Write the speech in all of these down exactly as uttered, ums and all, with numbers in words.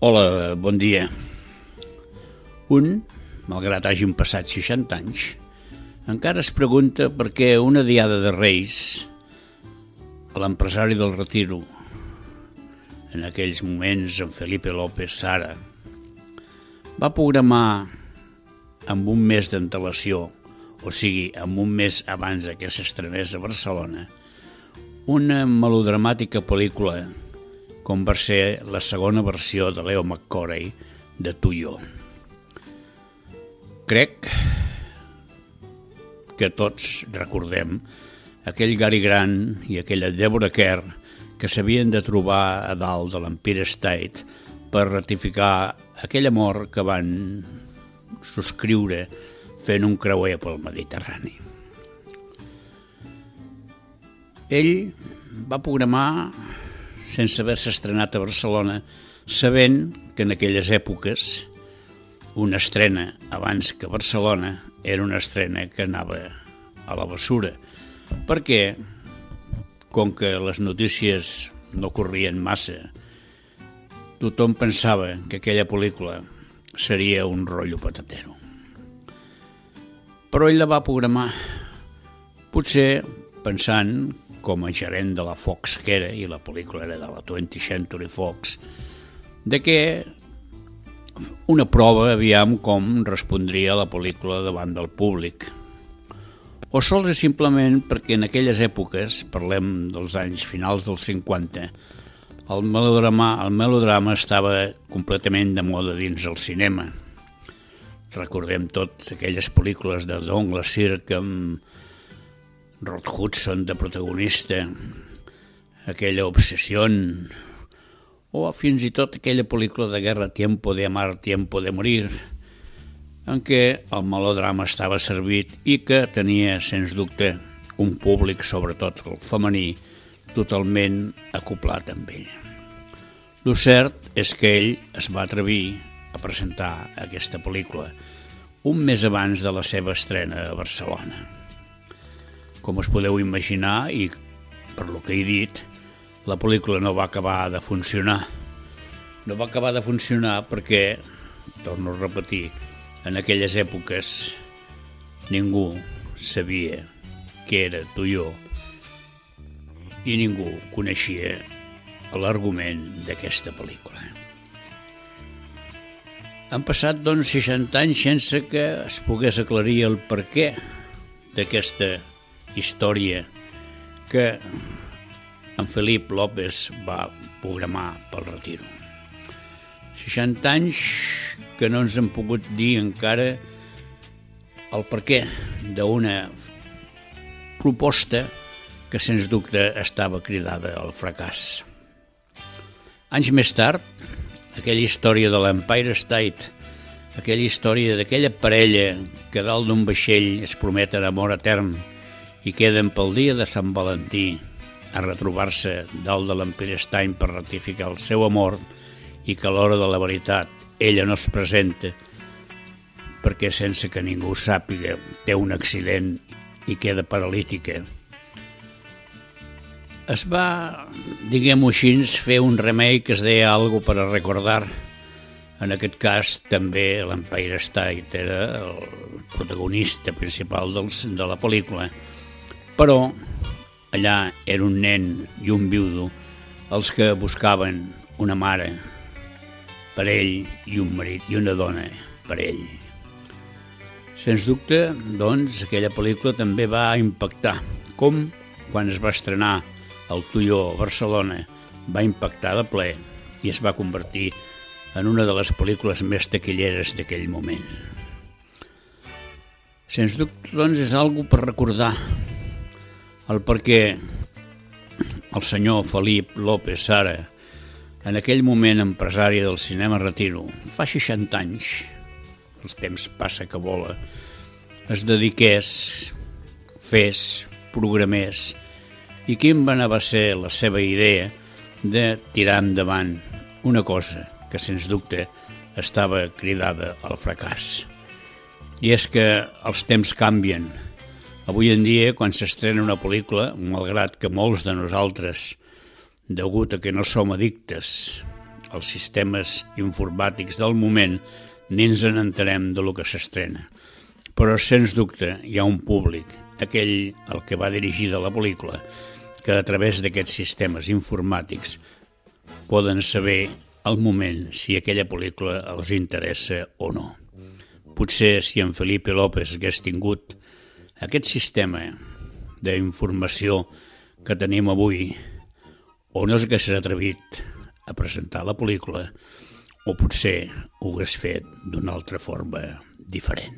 Hola, bon dia. Un, malgrat hagin passat seixanta anys, encara es pregunta per què una diada de Reis, l'empresari del retiro, en aquells moments en Felipe López Sara, va programar amb un mes d'antelació, o sigui, amb un mes abans que s'estrenés a Barcelona, una melodramàtica pel·lícula com va ser la segona versió de Leo McCarey de Tu i jo. Crec que tots recordem aquell Gary Grant i aquella Deborah Kerr que s'havien de trobar a dalt de l'Empire State per ratificar aquell amor que van subscriure fent un creuer pel Mediterrani. Ell va programar sense haver-se estrenat a Barcelona, sabent que en aquelles èpoques una estrena abans que Barcelona era una estrena que anava a la bessura, perquè, com que les notícies no corrien massa, tothom pensava que aquella pel·lícula seria un rotllo patatero. Però ell la va programar, potser pensant, com a gerent de la Fox que era, i la pel·lícula era de la twentieth Century Fox, de que una prova, aviam, com respondria la pel·lícula davant del públic. O sols i simplement perquè en aquelles èpoques, parlem dels anys finals dels cinquanta, el melodrama, el melodrama estava completament de moda dins el cinema. Recordem tot aquelles pel·lícules de Douglas Sirk amb Rod Hudson de protagonista, aquella Obsessió, o fins i tot aquella pel·lícula de guerra Tiempo de amar, Tiempo de morir, en què el melodrama estava servit i que tenia, sens dubte, un públic, sobretot el femení, totalment acoplat amb ell. Lo cert és que ell es va atrevir a presentar aquesta pel·lícula un mes abans de la seva estrena a Barcelona. Com us podeu imaginar, i per lo que he dit, la pel·lícula no va acabar de funcionar. No va acabar de funcionar perquè, torno a repetir, en aquelles èpoques ningú sabia què era Tu i jo i ningú coneixia l'argument d'aquesta pel·lícula. Han passat, doncs, seixanta anys sense que es pogués aclarir el perquè d'aquesta història que en Felip López va programar pel retiro. seixanta anys que no ens han pogut dir encara el perquè d'una proposta que sens dubte estava cridada al fracàs. Anys més tard, aquella història de l'Empire State, aquella història d'aquella parella que dalt d'un vaixell es prometen amor etern i queden pel dia de Sant Valentí a retrobar-se dalt de l'Empire State per ratificar el seu amor i que a l'hora de la veritat ella no es presenta perquè sense que ningú sàpiga té un accident i queda paralítica. Es va, diguem-ho així, fer un remake que es deia Algo para recordar. En aquest cas també l'Empire State era el protagonista principal dels, de la pel·lícula. Però allà era un nen i un viudo els que buscaven una mare per ell i un marit i una dona per ell. Sens dubte, doncs, aquella pel·lícula també va impactar, com quan es va estrenar el Tu i jo a Barcelona, va impactar de ple i es va convertir en una de les pel·lícules més taquilleres d'aquell moment. Sens dubte, doncs, és algo per recordar el perquè el senyor Felip López Sara, en aquell moment empresari del cinema retiro, fa seixanta anys, el temps passa que vola, es dediqués, fes, programés, i quin va ser la seva idea de tirar endavant una cosa que sens dubte estava cridada al fracàs. I és que els temps canvien. Avui en dia, quan s'estrena una pel·lícula, malgrat que molts de nosaltres, degut a que no som addictes els sistemes informàtics del moment ni ens en entenem de lo que s'estrena. Però, sens dubte, hi ha un públic, aquell al que va dirigida la pel·lícula, que a través d'aquests sistemes informàtics poden saber al moment si aquella pel·lícula els interessa o no. Potser si en Felipe López hagués tingut aquest sistema d'informació que tenim avui, o no s'hagués atrevit a presentar la pel·lícula, o potser ho hagués fet d'una altra forma diferent.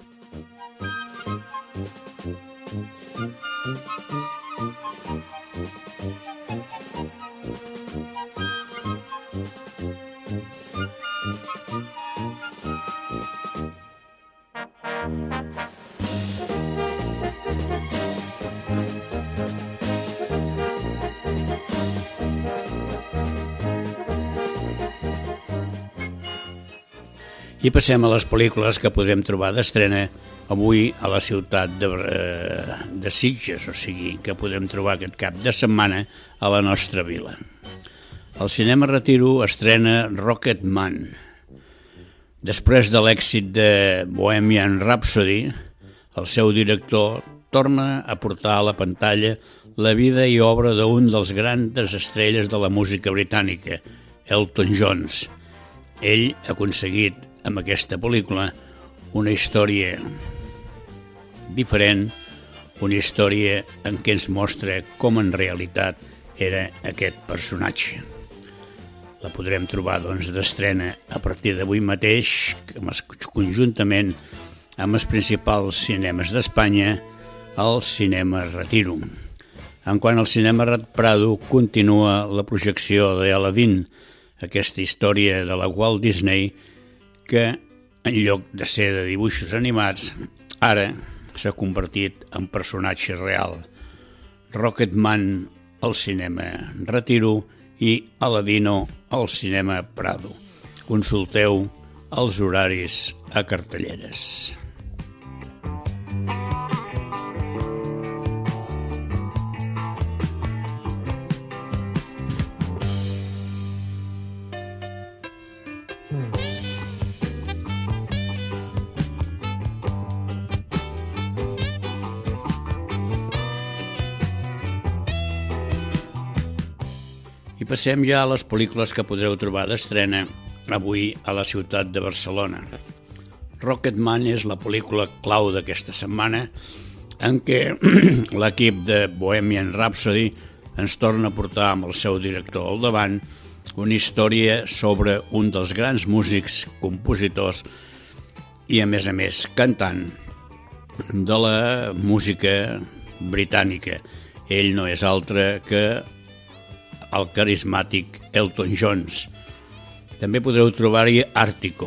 I passem a les pel·lícules que podrem trobar d'estrena avui a la ciutat de, de Sitges, o sigui, que podem trobar aquest cap de setmana a la nostra vila. El Cinema Retiro estrena Rocketman. Després de l'èxit de Bohemian Rhapsody, el seu director torna a portar a la pantalla la vida i obra d'un dels grans estrelles de la música britànica, Elton John. Ell ha aconseguit amb aquesta pel·lícula una història diferent, una història en què ens mostra com en realitat era aquest personatge. La podrem trobar doncs, d'estrena a partir d'avui mateix, conjuntament amb els principals cinemes d'Espanya, al Cinema Retiro. En quant al Cinema Prado, continua la projecció d'Aladdin, aquesta història de la Walt Disney, que en lloc de ser de dibuixos animats, ara s'ha convertit en personatge real. Rocketman al Cinema Retiro i Aladino al Cinema Prado. Consulteu els horaris a cartelleres. I passem ja a les pel·lícules que podreu trobar d'estrena avui a la ciutat de Barcelona. Rocketman és la pel·lícula clau d'aquesta setmana en què l'equip de Bohemian Rhapsody ens torna a portar amb el seu director al davant una història sobre un dels grans músics, compositors i, a més a més, cantant de la música britànica. Ell no és altre que el carismàtic Elton John. També podreu trobar-hi Àrtico,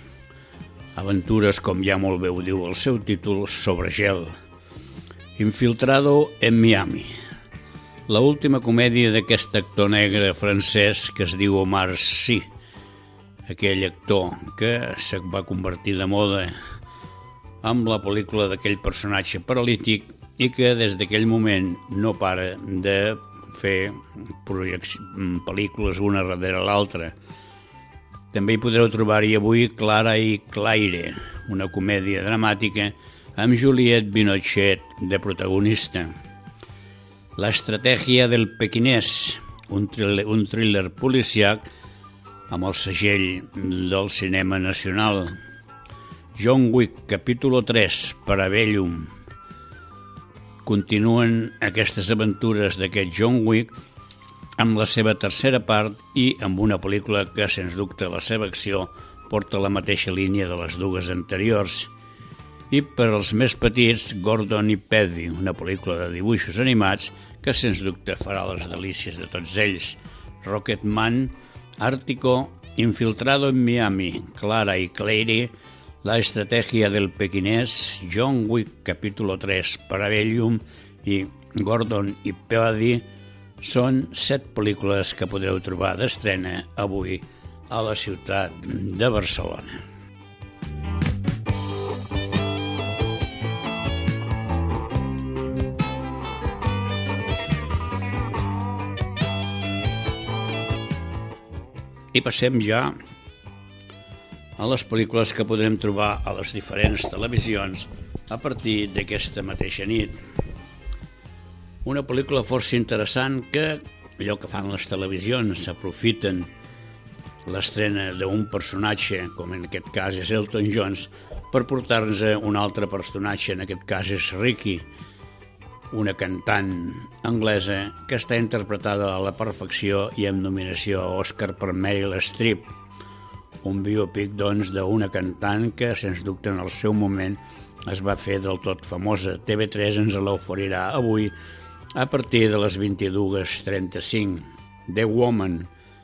aventures, com ja molt bé ho diu el seu títol, sobre gel. Infiltrado en Miami, la última comèdia d'aquest actor negre francès que es diu Omar Sy, aquell actor que se va convertir de moda amb la pel·lícula d'aquell personatge paralític i que des d'aquell moment no para de fer pel·lícules una darrere l'altra. També hi podreu trobar-hi avui Clara i Claire, una comèdia dramàtica amb Juliette Binochet de protagonista. La estratègia del pequinès, un thriller, un thriller policiac amb el segell del cinema nacional. John Wick, capítol tres, Parabellum. Continuen aquestes aventures d'aquest John Wick amb la seva tercera part i amb una pel·lícula que, sens dubte, la seva acció porta la mateixa línia de les dues anteriors. I per als més petits, Gordon i Peggy, una pel·lícula de dibuixos animats que, sens dubte, farà les delícies de tots ells. Rocketman, Àrtico, Infiltrado en Miami, Clara y Claire, La estrategia del pequinés, John Wick, capítol tres, Parabellum i Gordon i Peggy són set pel·lícules que podreu trobar d'estrena avui a la ciutat de Barcelona. I passem ja a les pel·lícules que podrem trobar a les diferents televisions a partir d'aquesta mateixa nit. Una pel·lícula força interessant que, allò que fan les televisions, s'aprofiten l'estrena d'un personatge, com en aquest cas és Elton John, per portar-nos un altre personatge, en aquest cas és Ricky, una cantant anglesa que està interpretada a la perfecció i amb nominació a Oscar per Meryl Streep, un biòpic, doncs, d'una cantant que, sens dubte, en el seu moment es va fer del tot famosa. T V tres ens l'oferirà avui a partir de les vint-i-dues trenta-cinc. The Woman,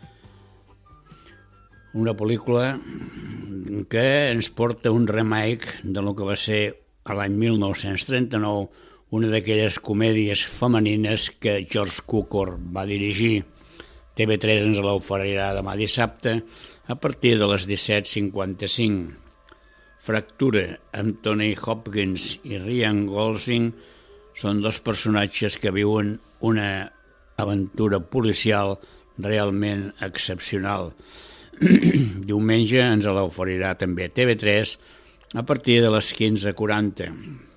una pel·lícula que ens porta un remake de lo que va ser a l'any mil nou-cents trenta-nou una d'aquelles comèdies femenines que George Cukor va dirigir. T V tres ens l'oferirà demà dissabte a partir de les disset cinquanta-cinc. Fractura, amb Tony Hopkins i Ryan Gosling, són dos personatges que viuen una aventura policial realment excepcional. Diumenge ens l'oferirà també T V tres a partir de les quinze quaranta.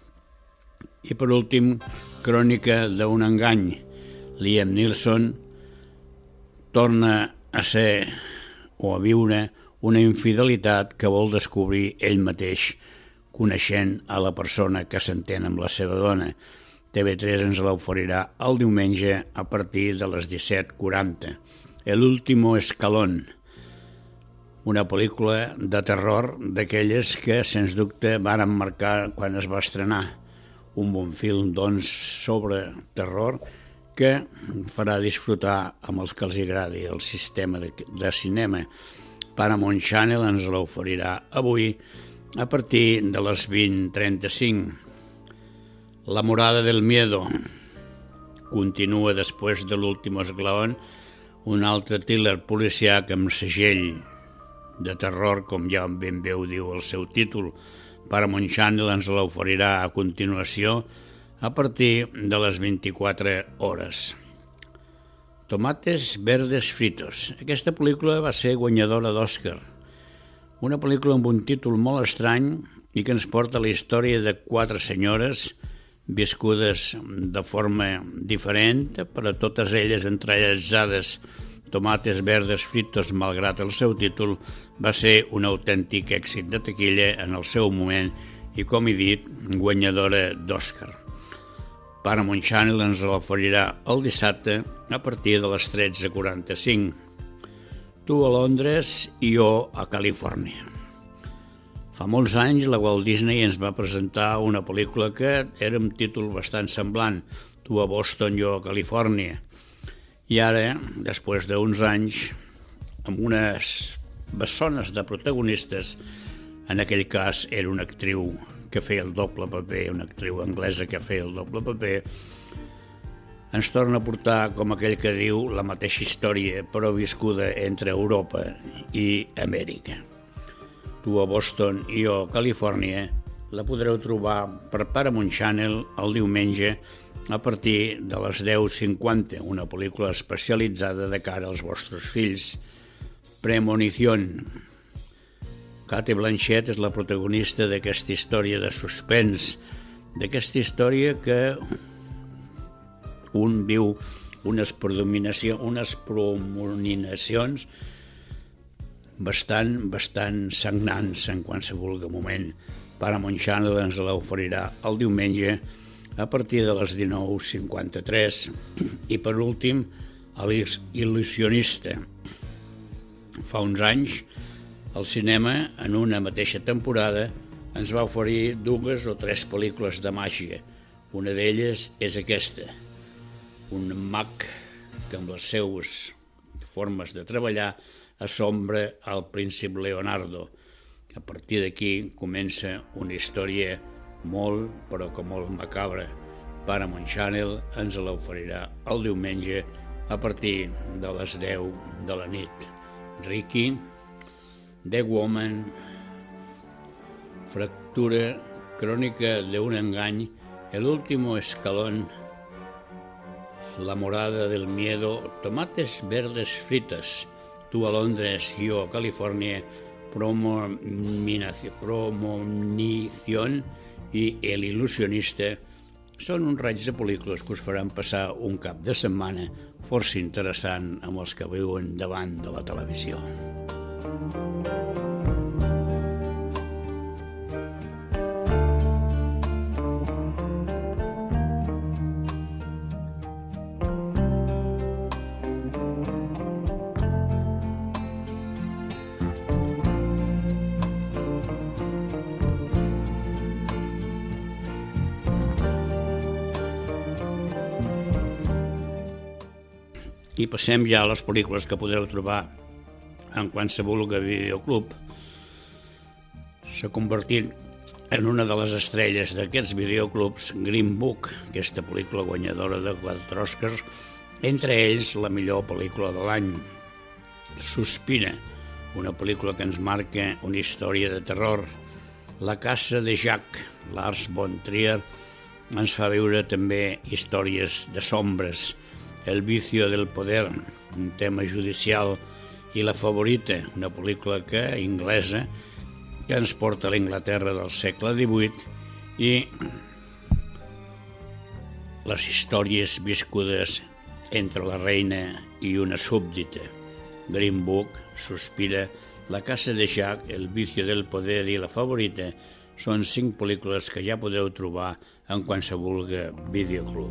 I per últim, Crònica d'un engany. Liam Neeson torna a ser o a viure una infidelitat que vol descobrir ell mateix, coneixent a la persona que s'entén amb la seva dona. T V tres ens l'oferirà el diumenge a partir de les disset quaranta. El último escalón, una pel·lícula de terror d'aquelles que, sens dubte, varen marcar quan es va estrenar. Un bon film, doncs, sobre terror que farà disfrutar amb els que els agradi el sistema de, de cinema. Paramount Channel ens l'oferirà avui a partir de les vint trenta-cinc. La morada del miedo continua després de l'últim esglaón, un altre thriller policiac amb segell de terror, com ja ben bé ho diu el seu títol. Paramount Channel ens l'oferirà a continuació a partir de les vint-i-quatre hores. Tomates verdes fritos. Aquesta pel·lícula va ser guanyadora d'Oscar. Una pel·lícula amb un títol molt estrany i que ens porta la història de quatre senyores viscudes de forma diferent, però totes elles entrellaçades. Tomates verdes fritos, malgrat el seu títol, va ser un autèntic èxit de taquilla en el seu moment i, com he dit, guanyadora d'Oscar. Paramount Channel ens l'oferirà el dissabte a partir de les tretze quaranta-cinc. Tu a Londres i jo a Califòrnia. Fa molts anys la Walt Disney ens va presentar una pel·lícula que era un títol bastant semblant, Tu a Boston, jo a Califòrnia. I ara, després d'uns anys, amb unes bessones de protagonistes, en aquell cas era una actriu que feia el doble paper, una actriu anglesa que feia el doble paper, ens torna a portar, com aquell que diu, la mateixa història, però viscuda entre Europa i Amèrica. Tu a Boston i jo a Califòrnia la podreu trobar per Paramount Channel el diumenge a partir de les deu cinquanta, una pel·lícula especialitzada de cara als vostres fills. Premonición. Cate Blanchett és la protagonista d'aquesta història de suspens, d'aquesta història que un viu unes predominacions, unes promoninacions bastant, bastant sagnants en qualsevol moment. Paramount Channel ens l'oferirà el diumenge a partir de les dinou cinquanta-tres. I per últim, Il·lusionista. Fa uns anys, el cinema, en una mateixa temporada, ens va oferir dues o tres pel·lícules de màgia. Una d'elles és aquesta, un mag que amb les seues formes de treballar assombra el príncep Leonardo. A partir d'aquí comença una història molt, però que molt macabra. Paramount Channel ens l'oferirà el diumenge a partir de les deu de la nit. Ricky, The Woman, Fractura, Crònica d'un engany, El último escalón, La morada del miedo, Tomates verdes fritas, Tu a Londres, jo a Califòrnia, Promonición i El il·lusionista són un raig de pel·lícules que us faran passar un cap de setmana força interessant amb els que viuen davant de la televisió. I passem ja a les pel·lícules que podreu trobar en qualsevol videoclub. S'ha convertit en una de les estrelles d'aquests videoclubs Green Book, aquesta pel·lícula guanyadora de quatre Oscars, entre ells la millor pel·lícula de l'any. Suspira, una pel·lícula que ens marca una història de terror. La casa de Jack, Lars von Trier, ens fa viure també històries de sombres. El vicio del poder, un tema judicial, i La favorita, una pel·lícula que inglesa que ens porta a l'Inglaterra del segle divuit i les històries viscudes entre la reina i una súbdita. Green Book, Suspira, La casa de Jack, El vicio del poder i La favorita són cinc pel·lícules que ja podeu trobar en qualsevol videoclub.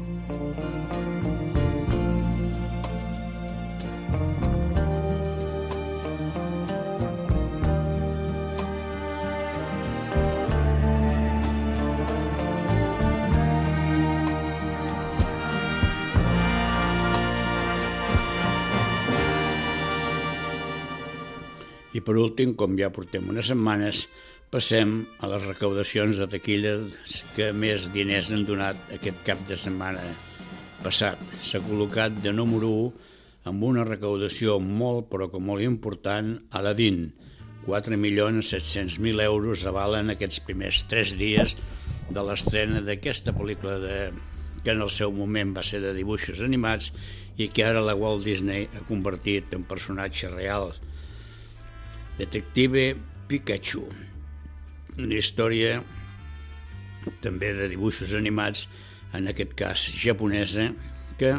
I per últim, com ja portem unes setmanes, passem a les recaudacions de taquilla que més diners han donat aquest cap de setmana passat. S'ha col·locat de número u amb una recaudació molt, però que molt important, Aladdin. quatre milions set-cents mil euros avalen aquests primers tres dies de l'estrena d'aquesta pel·lícula de, que en el seu moment va ser de dibuixos animats i que ara la Walt Disney ha convertit en personatge real. Detective Pikachu, una història també de dibuixos animats, en aquest cas japonesa, que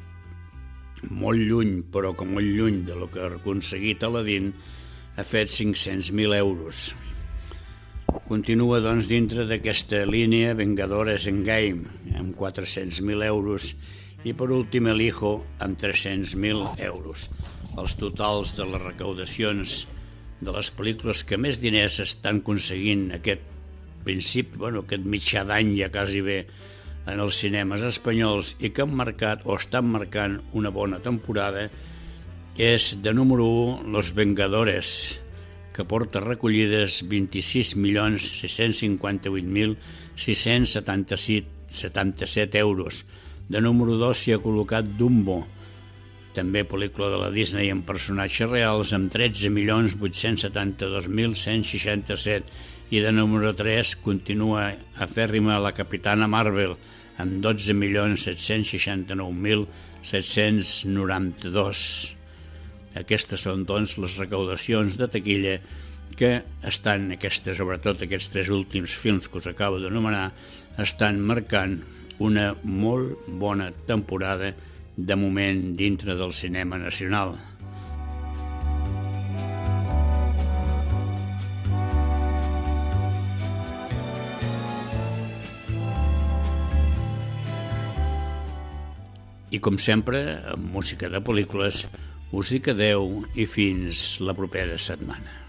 molt lluny, però que molt lluny de lo que ha aconseguit Aladdin, ha fet cinc-cents mil euros. Continua, doncs, dintre d'aquesta línia Vengadores Endgame, amb quatre-cents mil euros, i per últim El Hijo, amb tres-cents mil euros. Els totals de les recaudacions de les pel·lícules que més diners estan aconseguint aquest principi, bueno, aquest mitjà d'any ja quasi bé en els cinemes espanyols i que han marcat o estan marcant una bona temporada és de número u Los Vengadores, que porta recollides vint-i-sis milions sis-cents cinquanta-vuit mil sis-cents setanta-set euros. De número dos s'hi ha col·locat Dumbo, també pel·lícula de la Disney amb personatges reals, amb tretze milions vuit-cents setanta-dos mil cent seixanta-set, i de número tres continua afèrrima la Capitana Marvel, amb dotze milions set-cents seixanta-nou mil set-cents noranta-dos. Aquestes són, doncs, les recaudacions de taquilla que estan, aquestes, sobretot aquests tres últims films que us acabo d'anomenar, estan marcant una molt bona temporada de moment dintre del cinema nacional. I com sempre, amb música de pel·lícules, us dic adeu i fins la propera setmana.